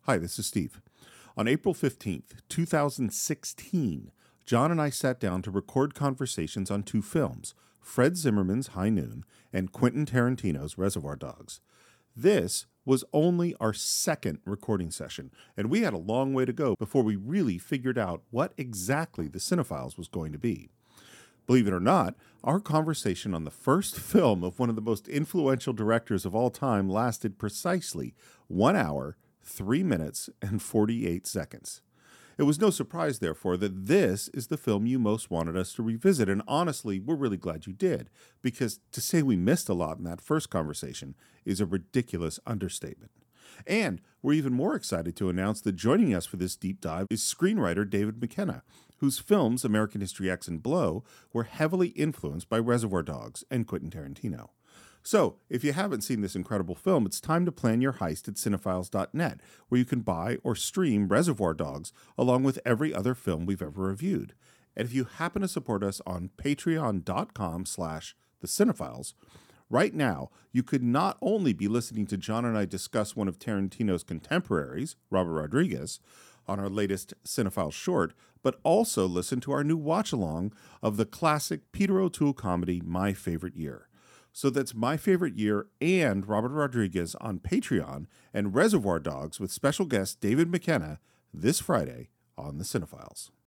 Hi, this is Steve. On April 15th, 2016, John and I sat down to record conversations on two films, Fred Zimmerman's High Noon and Quentin Tarantino's Reservoir Dogs. This was only our second recording session, and we had a long way to go before we really figured out what exactly the Cinephiles was going to be. Believe it or not, our conversation on the first film of one of the most influential directors of all time lasted precisely 1 hour, 3 minutes, and 48 seconds. It was no surprise, therefore, that this is the film you most wanted us to revisit, and honestly, we're really glad you did, because to say we missed a lot in that first conversation is a ridiculous understatement. And we're even more excited to announce that joining us for this deep dive is screenwriter David McKenna, whose films American History X and Blow were heavily influenced by Reservoir Dogs and Quentin Tarantino. So, if you haven't seen this incredible film, it's time to plan your heist at cinephiles.net, where you can buy or stream Reservoir Dogs along with every other film we've ever reviewed. And if you happen to support us on patreon.com/thecинephiles, right now, you could not only be listening to John and I discuss one of Tarantino's contemporaries, Robert Rodriguez, on our latest Cinephile short, but also listen to our new watch-along of the classic Peter O'Toole comedy, My Favorite Year. So that's My Favorite Year and Robert Rodriguez on Patreon, and Reservoir Dogs with special guest David McKenna this Friday on The Cinephiles.